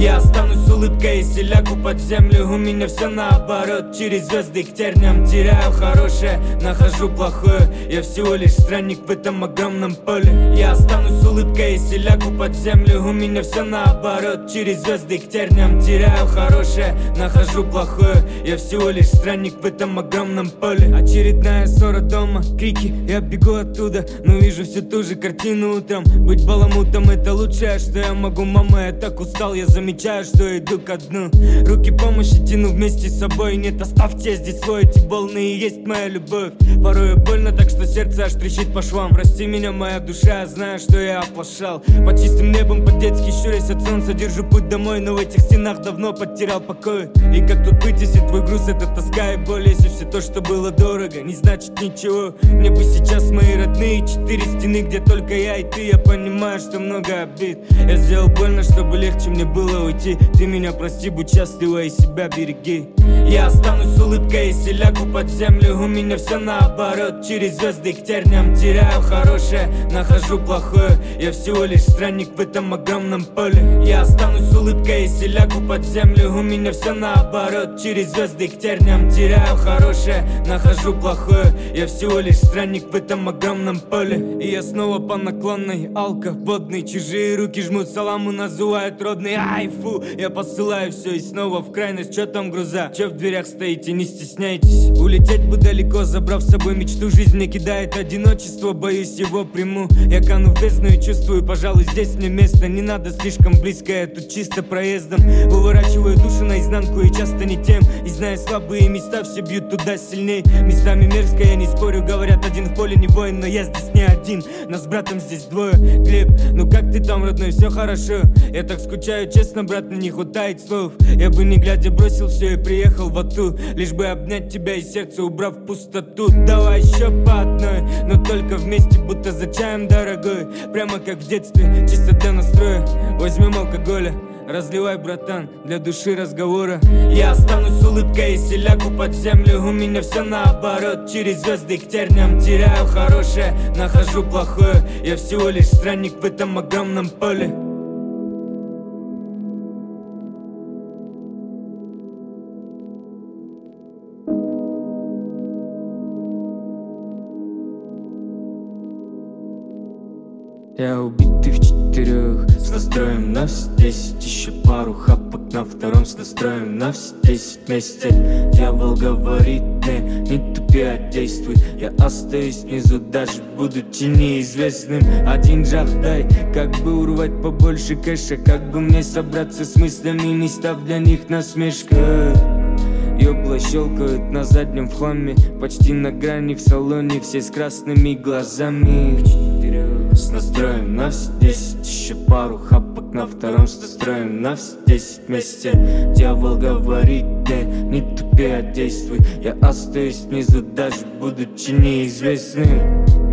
Я останусь с улыбкой, если лягу под землю. У меня все наоборот, через звезды к терниям. Теряю хорошее, нахожу плохое. Я всего лишь странник в этом огромном поле. Я останусь с улыбкой, если лягу под землю. У меня все наоборот, через звезды к терниям. Теряю хорошее, нахожу плохое. Я всего лишь странник в этом огромном поле. Очередная ссора дома, крики, я бегу оттуда, но вижу всю ту же картину утром. Быть баламутом — это лучшее, что я могу, мама. Я так устал, я замечаю, что иду ко дну. Руки помощи тяну вместе с собой. Нет, оставьте здесь свой, эти волны и есть моя любовь. Порой больно так, что сердце аж трещит по швам. Прости меня, моя душа, я знаю, что я оплошал. Под чистым небом, по-детски щурясь от солнца, держу путь домой, но в этих стенах давно потерял покой. И как тут быть, если твой груз — это тоска и боль? Если все то, что было дорого, не значит ничего. Мне бы сейчас мои родные 4 стены, где только я и ты. Я понимаю, что много обид. Я сделал больно, чтобы легче мне было уйти. Ты меня прости, будь счастлива и себя береги. Я останусь с улыбкой, если лягу под землю. У меня все наоборот, через звезды к терниям. Теряю хорошее, нахожу плохое. Я всего лишь странник в этом огромном поле. Я останусь с улыбкой, если лягу под землю. У меня все наоборот, через звезды к терниям. Теряю хорошее, нахожу плохое. Я всего лишь странник в этом огромном поле. И я снова по наклонной, алка, водный. Чужие руки жмут саламу, называют родный. Ай, фу, я посылаю все и снова в крайность. Че там груза? Че в дверях стоите, не стесняйтесь. Улететь бы далеко, забрав с собой мечту. Жизнь мне кидает одиночество, боюсь его приму. Я кану в бездну и чувствую, пожалуй, здесь мне место. Не надо слишком близко, я тут чисто проездом. Выворачиваю душу наизнанку и часто не тем. И зная слабые места, все бьют туда сильней. Местами мерзко, я не спорю, говорят, один в поле не воин. Но я здесь не один, нас с братом здесь двое. Глеб, ну как ты там, родной, все хорошо? Я так скучаю, честно, брат, мне не хватает слов. Я бы не глядя бросил все и приехал в Ату, лишь бы обнять тебя и сердце убрав пустоту. Давай еще по одной, но только вместе, будто за чаем, дорогой. Прямо как в детстве, чисто для настроя. Возьмем алкоголя, разливай, братан, для души разговора. Я останусь с улыбкой, если лягу под землю. У меня все наоборот, через звезды к терниям. Теряю хорошее, нахожу плохое. Я всего лишь странник в этом огромном поле. Я убитый в 4 с настроем на все 10. Еще пару хапок на втором с настроем на все 10 вместе. Дьявол говорит мне, не тупи, а действуй. Я остаюсь внизу, даже будучи неизвестным. Один жах дай, как бы урвать побольше кэша. Как бы мне собраться с мыслями, не став для них насмешкой. Ёбла щелкают на заднем в хламе, почти на грани в салоне, все с красными глазами. С настроем на все 10, еще пару хапок на втором с настроем на все 10 вместе. Дьявол говорит мне, не тупи, а действуй. Я остаюсь внизу, даже будучи неизвестным.